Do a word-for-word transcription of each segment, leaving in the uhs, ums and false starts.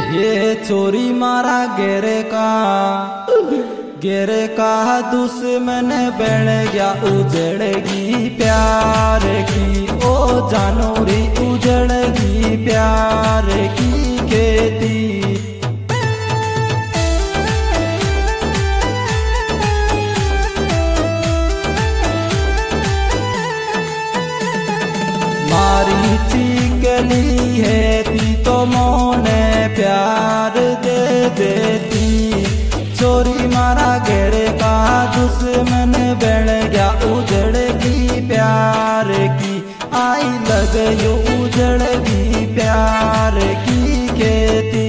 ये चोरी मारा गेरे का गेरे का दुश्मन बन गया उजड़गी प्यार की। ओ जानोरी उजड़गी प्यार की खेती। मारी चिकली है ती तो मोने प्यार दे देती। चोरी मारा गेरे का दुश्मन बन गया उजड़गी प्यार की। आई लग यो उजड़गी प्यार की खेती।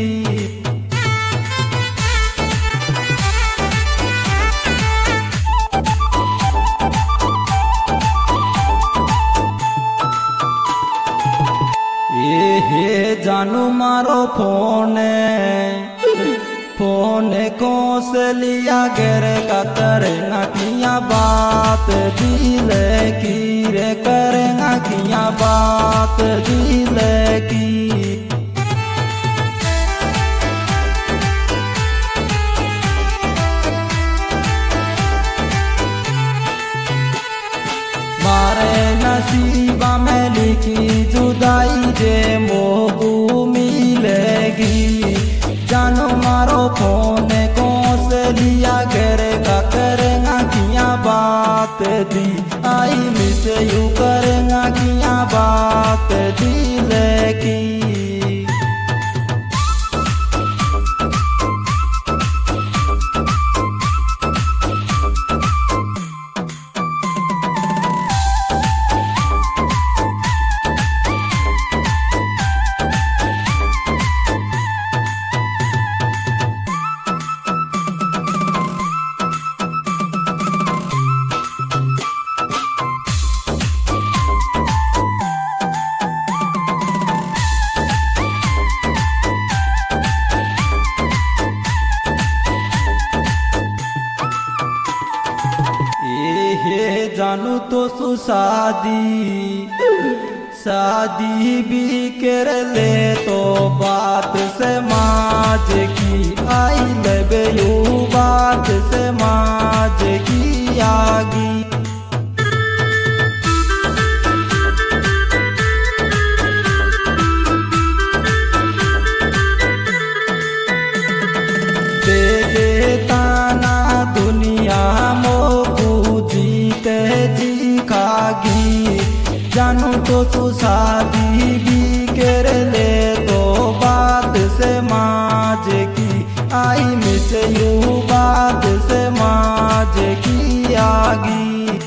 ये जानू मारो फोन फोन को से लिया गेरे का करेगा किया बात दिल की रे करेगा किया बात दिल की। मारे नसीबा में लिखी जुदाई जे मोहू मिलेगी। जानो मारो फोन को से लिया गेरे का करेगा किया बात दी। आई मिस यू करेगा किया बात दिल की। जानू तो सु शादी शादी भी कर ले तो बात से माज की। आई लबे यू बात से माज की आगी। दे देता ना दुनिया मोकू जीते जी खागी। जानू तो तू शादी भी कर ले तो बात से माज की। आई मिस यू बात से माज की आगी।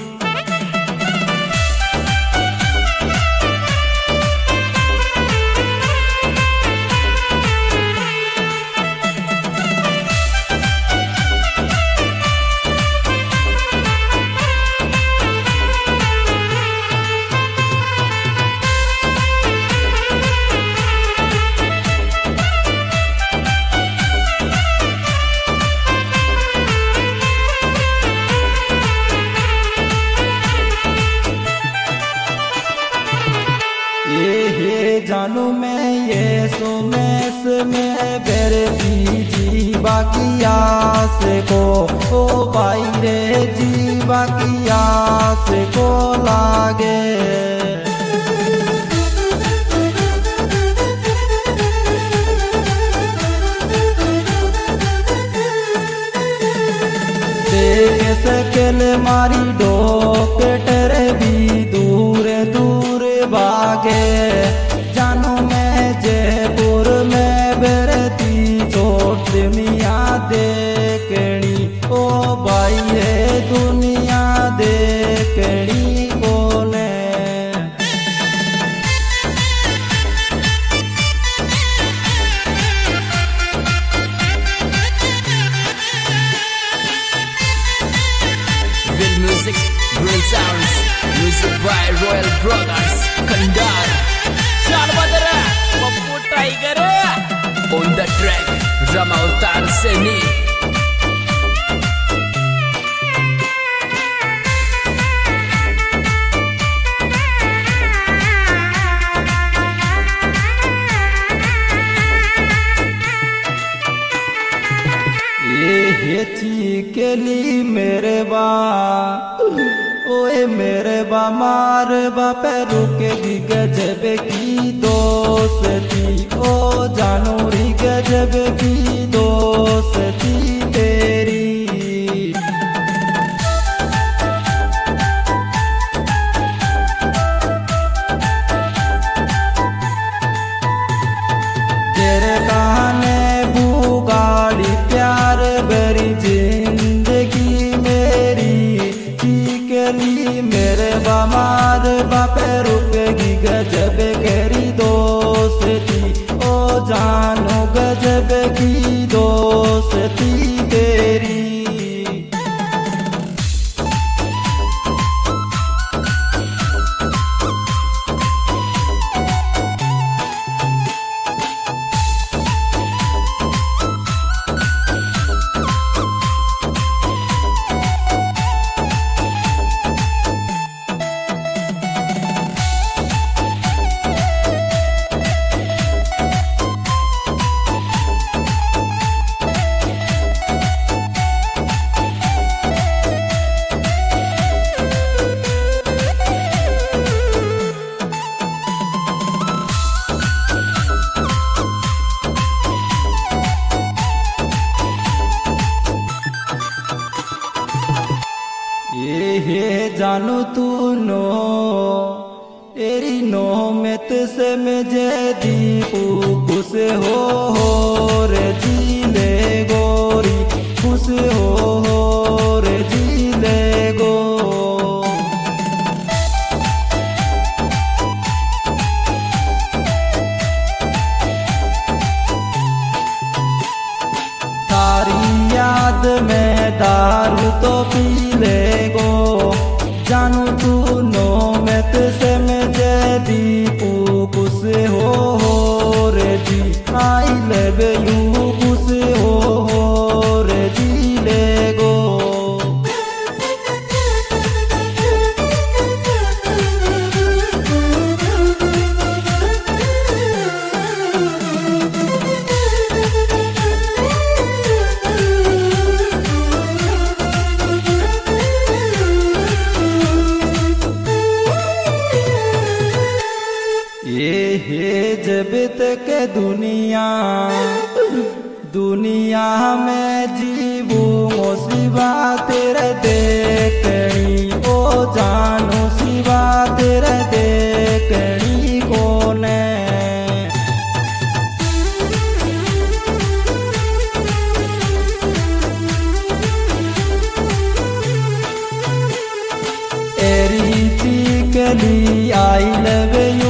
जानू मैं ये सोमेस में बेरे जी बाकिया से को ओ भाई रे जी बाकिया से को लागे। देख सकेल मारी डॉक्टर भी दूर दूर भागे। जानू मैं जयपुर में बेरती चोट मियाँ देखनी। ओ भाई है दुनिया देखनी बोले। Real music, real sounds, music by Royal Brothers, Kandar. चल बदरा Pappu tiger on the track, Rama Avtar Seni. चीकेली मेरे बा ओए मेरे बा मार बापे रुकेगी गजब की दोस्ती ओ जानू री गजब की दोस्ती तेरी। तेरे कहने बुगाड़ी प्यार भरी जिंदगी मेरी चीकेली मेरे बामार बापे रुकेगी गजब गहरी दोस्ती ओ जानो गजब की दोस्ती तेरी। ये जानू तू नो एरी नो में से मुझे दीपू खुश हो हो रे जीले गोरी खुश हो हो रे जीले गो। तारी याद में दारू तो पी ले गो जानू तू नो में से मुझे दीपू खुश हो हो रे जी आई लव यू खुश हो हो रे जी ले गो। ये हे जब तक दुनिया दुनिया में जीवू सिवा तेरे देखनी ओ जानू सिवा तेरे देखनी कोने। एरी चीकेली आई लव यू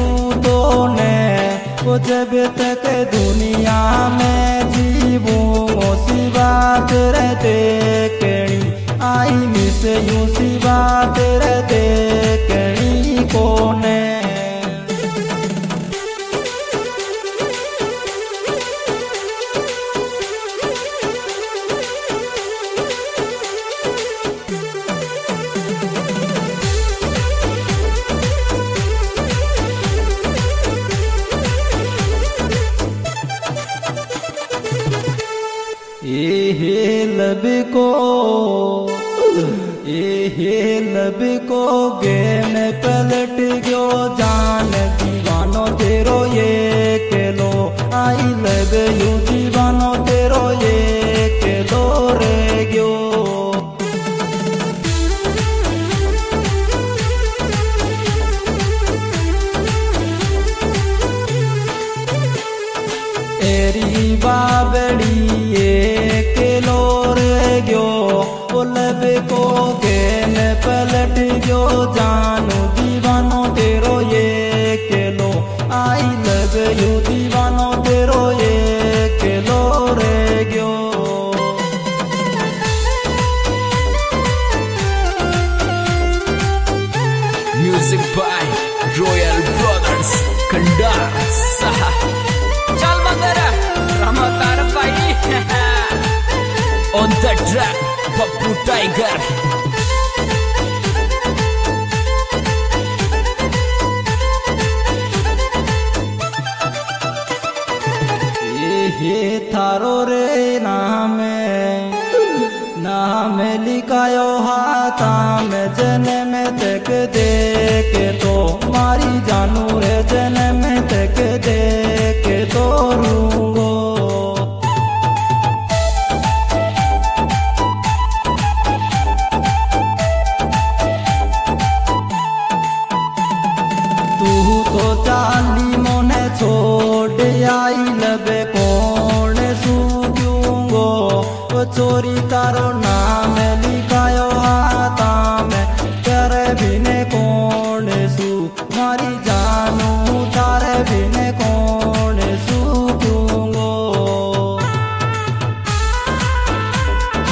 जब तक दुनिया में जीवू सिवा तेरे देखनी आई मिस यू सिवा तेरे देखनी कोने। ये लब को ये लब को गेम पलट गयो जान दीवानो तेरो ये केलो आई लव यू दीवानो तेरो ये केलो रे गयो। एरी बाबड़ी लब को गेन पलट गयो जानू दीवानो तेरो ये केलो आई लव यू दीवानो तेरो ये केलो रे गयो। Music by Royal Brothers Kandar Saha चल बंदरा रमतार भाई on the track Papu Tiger। ये थारो रे नाम में लिखायो हाथा में जन्म तक देख तो मारी जानू रे जन्म तक देख तो रूंगो। तू तो चाली मोने छोड़ आई लबे कौन सू दूंगो चोरी तारो